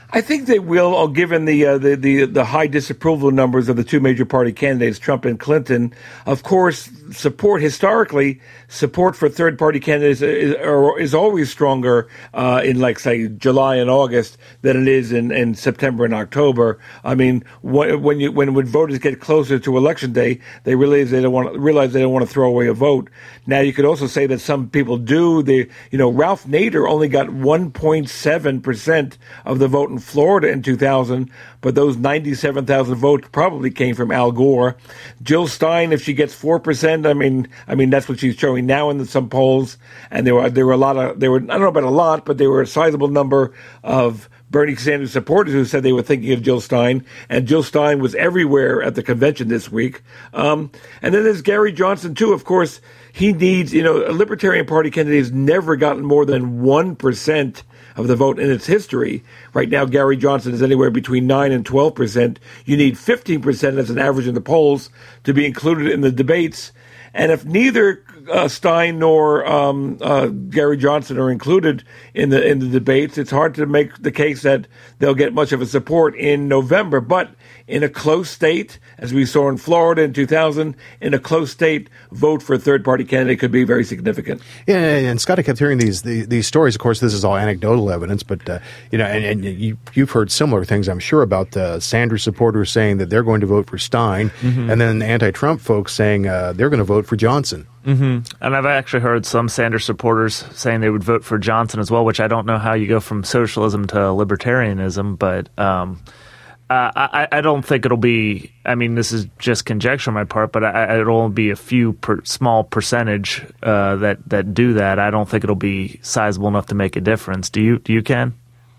I think they will, given the, uh, the the the high disapproval numbers of the two major party candidates, Trump and Clinton. Of course, support historically, support for third party candidates is, is always stronger uh, in, like, say, July and August than it is in, in September and October. I mean, when you when when voters get closer to election day, they realize they don't want realize they don't want to throw away a vote. Now, you could also say that some people do. They, you know, Ralph Nader only got one point seven percent of the vote in Florida in two thousand, but those ninety-seven thousand votes probably came from Al Gore. Jill Stein, if she gets four percent, I mean, I mean that's what she's showing now in some polls. And there were there were a lot of there were I don't know about a lot, but there were a sizable number of Bernie Sanders supporters who said they were thinking of Jill Stein, and Jill Stein was everywhere at the convention this week. Um, and then there's Gary Johnson too. Of course, he needs, you know, a Libertarian Party candidate has never gotten more than one percent of the vote in its history. Right now, Gary Johnson is anywhere between nine and twelve percent. You need fifteen percent as an average in the polls to be included in the debates. And if neither uh, Stein nor um, uh, Gary Johnson are included in the in the debates, it's hard to make the case that they'll get much of a support in November. But in a close state, as we saw in Florida in two thousand, in a close state, vote for a third-party candidate could be very significant. Yeah, and Scott, I kept hearing these the, these stories. Of course, this is all anecdotal evidence, but uh, you know, and, and you, you've heard similar things, I'm sure, about uh, Sanders supporters saying that they're going to vote for Stein, mm-hmm. and then anti-Trump folks saying uh, they're going to vote for Johnson. Mm-hmm. And I've actually heard some Sanders supporters saying they would vote for Johnson as well, which I don't know how you go from socialism to libertarianism, but um, uh, I, I don't think it'll be, I mean, this is just conjecture on my part, but I, it'll only be a few per, small percentage uh, that, that do that. I don't think it'll be sizable enough to make a difference. Do you, do you, Ken?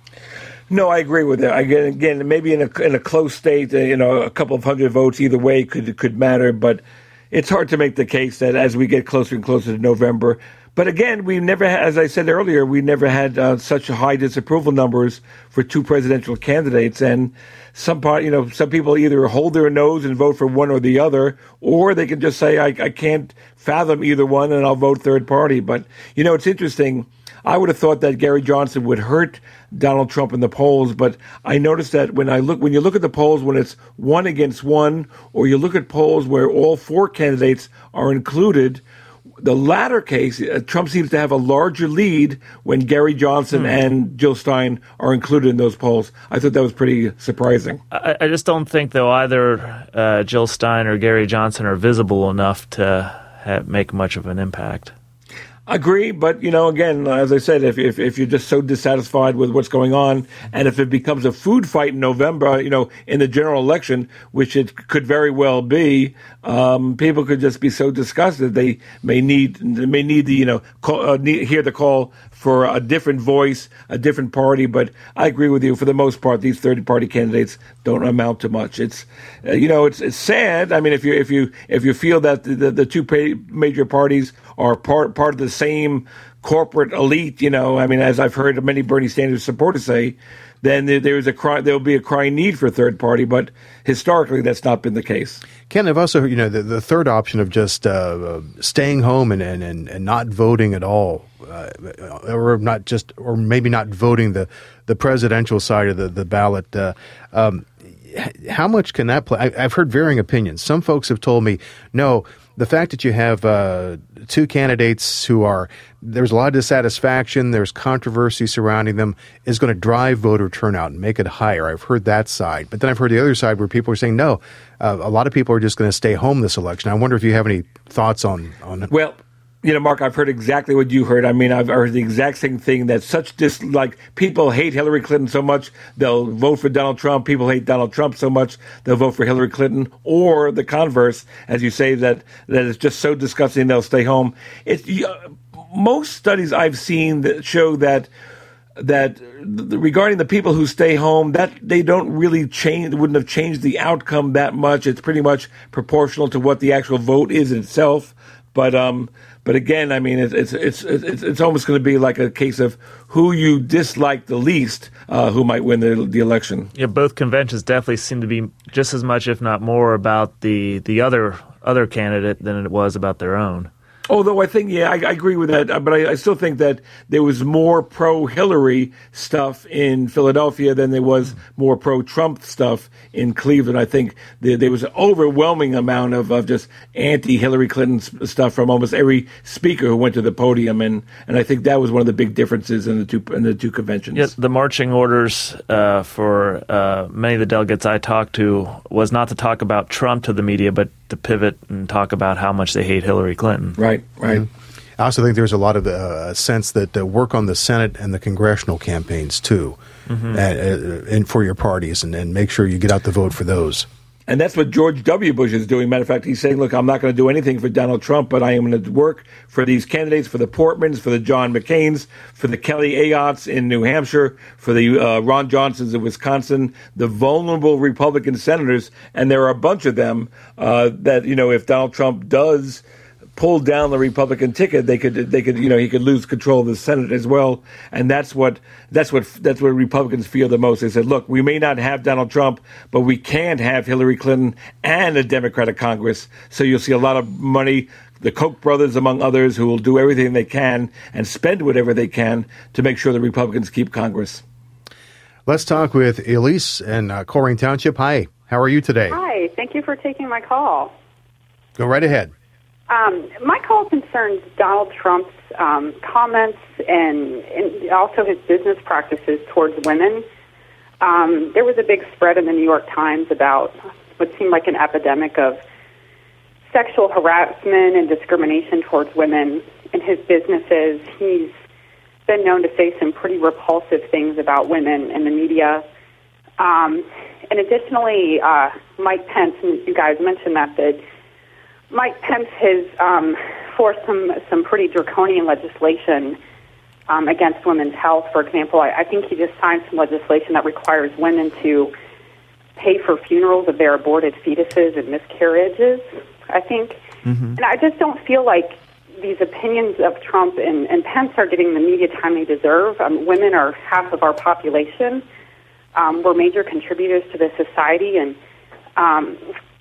No, I agree with that. Again, again, maybe in a in a close state, uh, you know, a couple of hundred votes either way could could matter, but it's hard to make the case that as we get closer and closer to November. But again, we never, as I said earlier, we never had uh, such high disapproval numbers for two presidential candidates. And some part, you know, some people either hold their nose and vote for one or the other, or they can just say, I, I can't fathom either one, and I'll vote third party. But you know, it's interesting. I would have thought that Gary Johnson would hurt Donald Trump in the polls, but I noticed that when I look, when you look at the polls when it's one against one, or you look at polls where all four candidates are included, the latter case, uh, Trump seems to have a larger lead when Gary Johnson mm. and Jill Stein are included in those polls. I thought that was pretty surprising. I, I just don't think, though, either uh, Jill Stein or Gary Johnson are visible enough to have, make much of an impact. Agree, but, you know, again, as I said, if, if if you're just so dissatisfied with what's going on, and if it becomes a food fight in November, you know, in the general election, which it could very well be, um, people could just be so disgusted they may need they may need the you know call, uh, need, hear the call for a different voice, a different party. But I agree with you. For the most part, these third-party candidates don't amount to much. It's uh, you know, it's it's sad. I mean, if you if you if you feel that the, the, the two pa- major parties are part part of the same corporate elite, you know, I mean, as I've heard many Bernie Sanders supporters say, then there, there's a cry, there'll be a crying need for a third party, but historically that's not been the case. Ken, I've also, you know, the, the third option of just uh, staying home and, and, and, and not voting at all, uh, or not just, or maybe not voting the, the presidential side of the, the ballot. Uh, um, how much can that play? I, I've heard varying opinions. Some folks have told me, no, the fact that you have uh, two candidates who are, there's a lot of dissatisfaction, there's controversy surrounding them, is going to drive voter turnout and make it higher. I've heard that side. But then I've heard the other side where people are saying, no, uh, a lot of people are just going to stay home this election. I wonder if you have any thoughts on, on it. Well, you know, Mark, I've heard exactly what you heard. I mean, I've heard the exact same thing, that such dis like people hate Hillary Clinton so much they'll vote for Donald Trump. People hate Donald Trump so much they'll vote for Hillary Clinton, or the converse, as you say, that that is just so disgusting they'll stay home. It's uh, most studies I've seen that show that that th- regarding the people who stay home, that they don't really change, wouldn't have changed the outcome that much. It's pretty much proportional to what the actual vote is itself. But um, but again, I mean, it's it's it's it's, it's almost going to be like a case of who you dislike the least, uh, who might win the the election. Yeah, both conventions definitely seem to be just as much, if not more, about the the other other candidate than it was about their own. Although I think, yeah, I, I agree with that, but I, I still think that there was more pro-Hillary stuff in Philadelphia than there was more pro-Trump stuff in Cleveland. I think there, there was an overwhelming amount of, of just anti-Hillary Clinton stuff from almost every speaker who went to the podium, and, and I think that was one of the big differences in the two in the two conventions. Yeah, the marching orders uh, for uh, many of the delegates I talked to was not to talk about Trump to the media, but to pivot and talk about how much they hate Hillary Clinton. Right, right. Mm-hmm. I also think there's a lot of uh, sense that uh, work on the Senate and the congressional campaigns, too, mm-hmm. and, uh, and for your parties, and, and make sure you get out the vote for those. And that's what George W. Bush is doing. Matter of fact, he's saying, look, I'm not going to do anything for Donald Trump, but I am going to work for these candidates, for the Portmans, for the John McCains, for the Kelly Ayotts in New Hampshire, for the uh, Ron Johnsons in Wisconsin, the vulnerable Republican senators. And there are a bunch of them uh, that, you know, if Donald Trump does pull down the Republican ticket, they could, they could, you know, he could lose control of the Senate as well. And that's what, that's what, that's what Republicans feel the most. They said, look, we may not have Donald Trump, but we can't have Hillary Clinton and a Democratic Congress. So you'll see a lot of money, the Koch brothers, among others, who will do everything they can and spend whatever they can to make sure the Republicans keep Congress. Let's talk with Elise in uh, Corning Township. Hi, how are you today? Hi, thank you for taking my call. Go right ahead. Um, my call concerns Donald Trump's um, comments and, and also his business practices towards women. Um, there was a big spread in the New York Times about what seemed like an epidemic of sexual harassment and discrimination towards women in his businesses. He's been known to say some pretty repulsive things about women in the media. Um, and additionally, uh, Mike Pence, and you guys mentioned that, that Mike Pence has um, forced some some pretty draconian legislation um, against women's health. For example, I, I think he just signed some legislation that requires women to pay for funerals of their aborted fetuses and miscarriages, I think. Mm-hmm. And I just don't feel like these opinions of Trump and, and Pence are getting the media time they deserve. Um, women are half of our population. Um, we're major contributors to the society, and um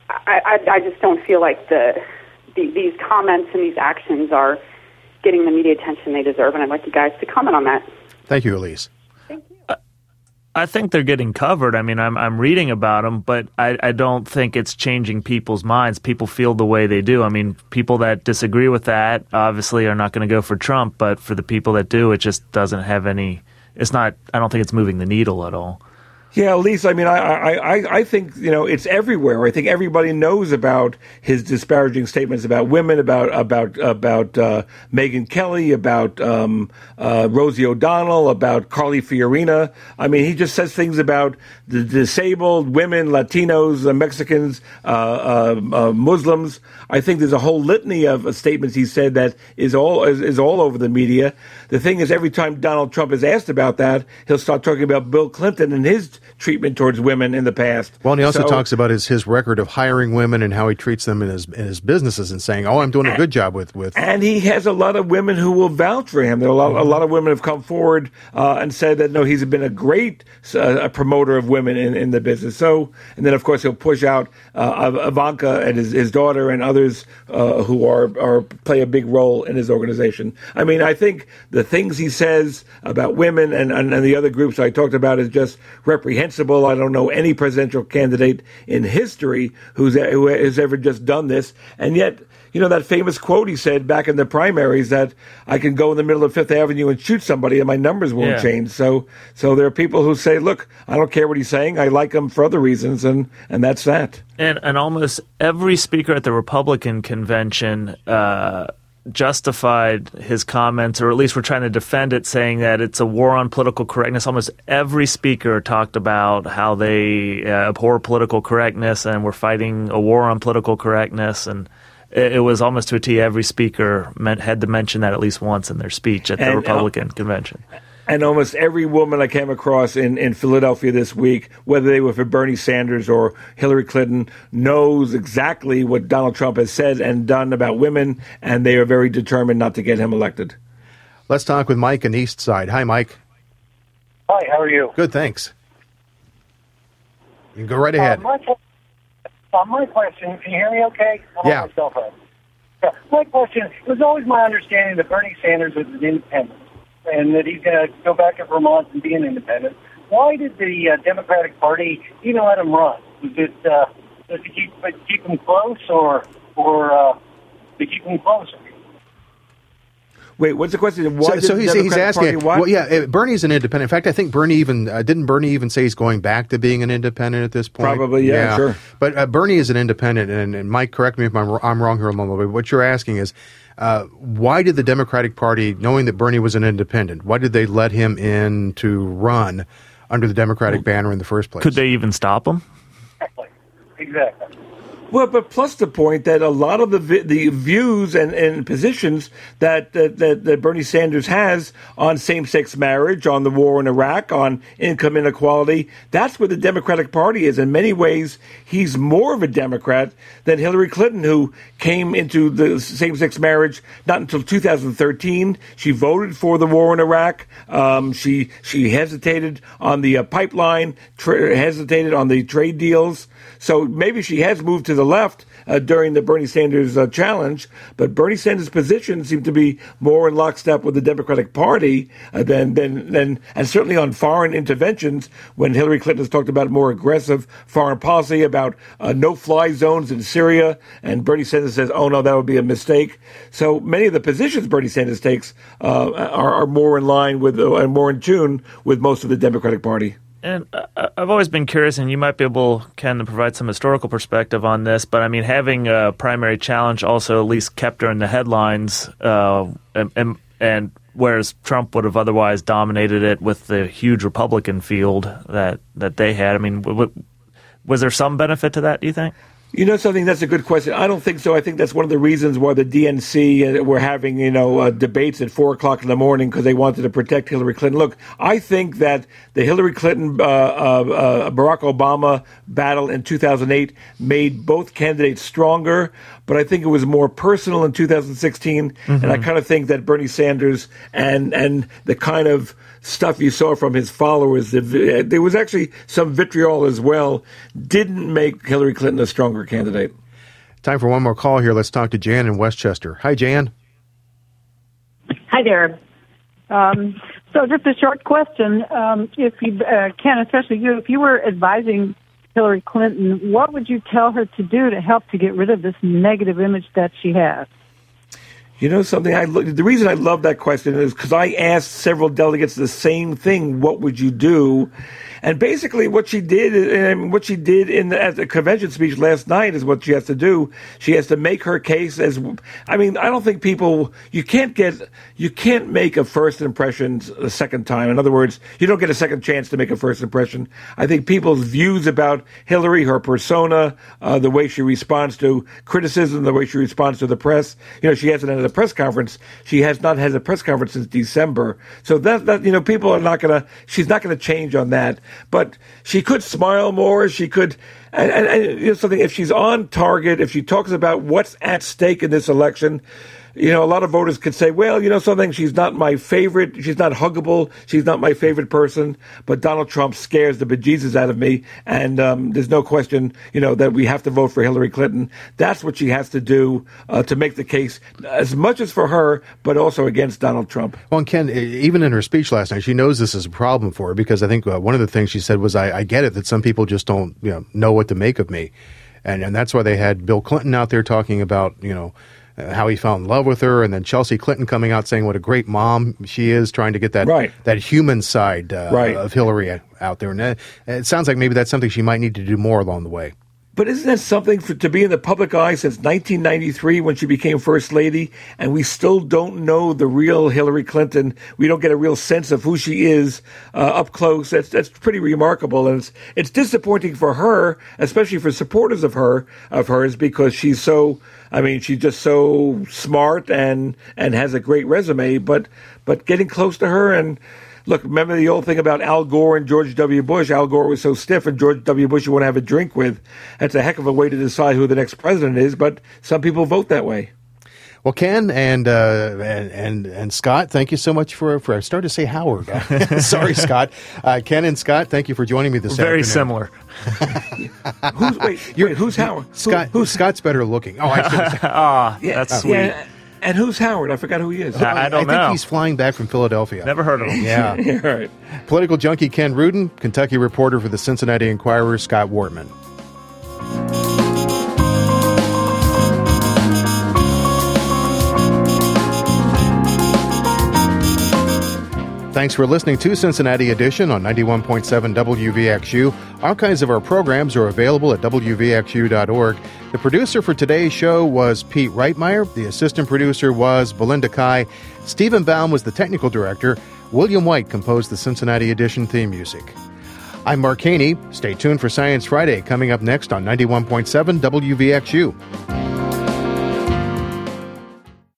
I, I, I just don't feel like the, the these comments and these actions are getting the media attention they deserve, and I'd like you guys to comment on that. Thank you, Elise. Thank you. I, I think they're getting covered. I mean, I'm I'm reading about them, but I, I don't think it's changing people's minds. People feel the way they do. I mean, people that disagree with that obviously are not going to go for Trump, but for the people that do, it just doesn't have any. It's not. I don't think it's moving the needle at all. Yeah, Lisa, I mean, I, I, I think, you know, it's everywhere. I think everybody knows about his disparaging statements about women, about about about uh, Megyn Kelly, about um, uh, Rosie O'Donnell, about Carly Fiorina. I mean, he just says things about the disabled, women, Latinos, uh, Mexicans, uh, uh, uh, Muslims. I think there's a whole litany of uh, statements he said that is all is, is all over the media. The thing is, every time Donald Trump is asked about that, he'll start talking about Bill Clinton and his treatment towards women in the past. Well, and he also so, talks about his, his record of hiring women and how he treats them in his in his businesses and saying, oh, I'm doing a good job with... with. And he has a lot of women who will vouch for him. There are a lot, a lot of women have come forward uh, and said that, no, he's been a great uh, a promoter of women in, in the business. So, and then, of course, he'll push out uh, Ivanka and his, his daughter and others uh, who are, are play a big role in his organization. I mean, I think the things he says about women and, and, and the other groups I talked about is just reprehensible. I don't know any presidential candidate in history who's who has ever just done this. And yet, you know, that famous quote he said back in the primaries that I can go in the middle of Fifth Avenue and shoot somebody and my numbers won't yeah. change. So so there are people who say, look, I don't care what he's saying. I like him for other reasons, and, and that's that. And, and almost every speaker at the Republican convention uh justified his comments, or at least were trying to defend it, saying that it's a war on political correctness. Almost every speaker talked about how they uh, abhor political correctness and were fighting a war on political correctness. And it, it was almost to a T. Every speaker meant, had to mention that at least once in their speech at the and, Republican uh, convention. And almost every woman I came across in, in Philadelphia this week, whether they were for Bernie Sanders or Hillary Clinton, knows exactly what Donald Trump has said and done about women, and they are very determined not to get him elected. Let's talk with Mike in East Side. Hi, Mike. Hi, how are you? Good, thanks. You can go right ahead. Uh, my, uh, my question, can you hear me okay? I'm yeah. on my cell phone. Yeah, my question, it was always my understanding that Bernie Sanders was an independent and that he's going to go back to Vermont and be an independent. Why did the uh, Democratic Party even let him run? Was it uh, to keep, keep him close or, or uh, to keep him closer? Wait, what's the question? Why so did so the he's, he's Democratic asking, Party what? well, yeah, uh, Bernie's an independent. In fact, I think Bernie even, uh, didn't Bernie even say he's going back to being an independent at this point? Probably, yeah, sure. But uh, Bernie is an independent, and, and Mike, correct me if I'm, I'm wrong here a little bit. What you're asking is, uh, why did the Democratic Party, knowing that Bernie was an independent, why did they let him in to run under the Democratic banner in the first place? Could they even stop him? Exactly. Exactly. Well, but plus the point that a lot of the vi- the views and, and positions that, that, that, that Bernie Sanders has on same-sex marriage, on the war in Iraq, on income inequality, that's where the Democratic Party is. In many ways, he's more of a Democrat than Hillary Clinton, who came into the same-sex marriage not until two thousand thirteen. She voted for the war in Iraq. Um, she she hesitated on the uh, pipeline, tra- hesitated on the trade deals. So maybe she has moved to the left uh, during the Bernie Sanders uh, challenge, but Bernie Sanders' position seemed to be more in lockstep with the Democratic Party uh, than, than, than, and certainly on foreign interventions when Hillary Clinton has talked about more aggressive foreign policy, about uh, no-fly zones in Syria, and Bernie Sanders says, oh no, that would be a mistake. So many of the positions Bernie Sanders takes uh, are, are more in line with, uh, and more in tune with most of the Democratic Party. And uh, I've always been curious, and you might be able, Ken, to provide some historical perspective on this, but I mean, having a primary challenge also at least kept her in the headlines, uh, and, and, and whereas Trump would have otherwise dominated it with the huge Republican field that, that they had. I mean, w- w- was there some benefit to that, do you think? You know something? That's a good question. I don't think so. I think that's one of the reasons why the D N C were having, you know, uh, debates at four o'clock in the morning because they wanted to protect Hillary Clinton. Look, I think that the Hillary Clinton, uh, uh, Barack Obama battle in two thousand eight made both candidates stronger, but I think it was more personal in two thousand sixteen. Mm-hmm. And I kind of think that Bernie Sanders and and the kind of stuff you saw from his followers, there was actually some vitriol as well, didn't make Hillary Clinton a stronger candidate. Time for one more call here. Let's talk to Jan in Westchester. Hi, Jan. Hi there. Um, so just a short question. Um, if you, uh, Ken, especially you, if you were advising Hillary Clinton, what would you tell her to do to help to get rid of this negative image that she has? You know something? I look, the reason I love that question is because I asked several delegates the same thing. What would you do? And basically, what she did, and what she did in the, at the convention speech last night, is what she has to do. She has to make her case as. I mean, I don't think people. You can't get. You can't make a first impression a second time. In other words, you don't get a second chance to make a first impression. I think people's views about Hillary, her persona, uh, the way she responds to criticism, the way she responds to the press. You know, she hasn't had a press conference. She has not had a press conference since December. So that that you know, people are not gonna. She's not gonna change on that. But she could smile more. She could, and, and, and you know something. If she's on target, if she talks about what's at stake in this election, you know, a lot of voters could say, well, you know something. She's not my favorite. She's not huggable. She's not my favorite person. But Donald Trump scares the bejesus out of me, and um, there's no question, you know, that we have to vote for Hillary Clinton. That's what she has to do uh, to make the case, as much as for her, but also against Donald Trump. Well, and Ken, even in her speech last night, she knows this is a problem for her because I think uh, one of the things she said was, I, I get it that some people just don't, you know, know what to make of me. And, and that's why they had Bill Clinton out there talking about, you know, Uh, how he fell in love with her, and then Chelsea Clinton coming out saying what a great mom she is, trying to get that right. that human side uh, right. of Hillary out there. And uh, it sounds like maybe that's something she might need to do more along the way. But isn't that something for, to be in the public eye since nineteen ninety-three when she became First Lady, and we still don't know the real Hillary Clinton? We don't get a real sense of who she is uh, up close. That's that's pretty remarkable, and it's it's disappointing for her, especially for supporters of her of hers, because she's so. I mean, she's just so smart and and has a great resume. But but getting close to her and. Look, remember the old thing about Al Gore and George W. Bush? Al Gore was so stiff, and George W. Bush you want to have a drink with. That's a heck of a way to decide who the next president is, but some people vote that way. Well, Ken and, uh, and and and Scott, thank you so much for for. I started to say Howard. Sorry, Scott. Uh, Ken and Scott, thank you for joining me this Very afternoon. similar. Who's, wait, wait, who's Howard? Scott. Who, who's Scott's better looking. Oh, I should. Ah, yeah, that's sweet. Yeah, and who's Howard? I forgot who he is. I, I don't I think know. he's flying back from Philadelphia. Never heard of him. Yeah. Yeah, right. Political junkie Ken Rudin, Kentucky reporter for the Cincinnati Enquirer, Scott Wortman. Thanks for listening to Cincinnati Edition on ninety-one point seven W V X U. Archives of our programs are available at W V X U dot org. The producer for today's show was Pete Reitmeyer. The assistant producer was Belinda Kai. Stephen Baum was the technical director. William White composed the Cincinnati Edition theme music. I'm Mark Haney. Stay tuned for Science Friday coming up next on ninety-one point seven W V X U.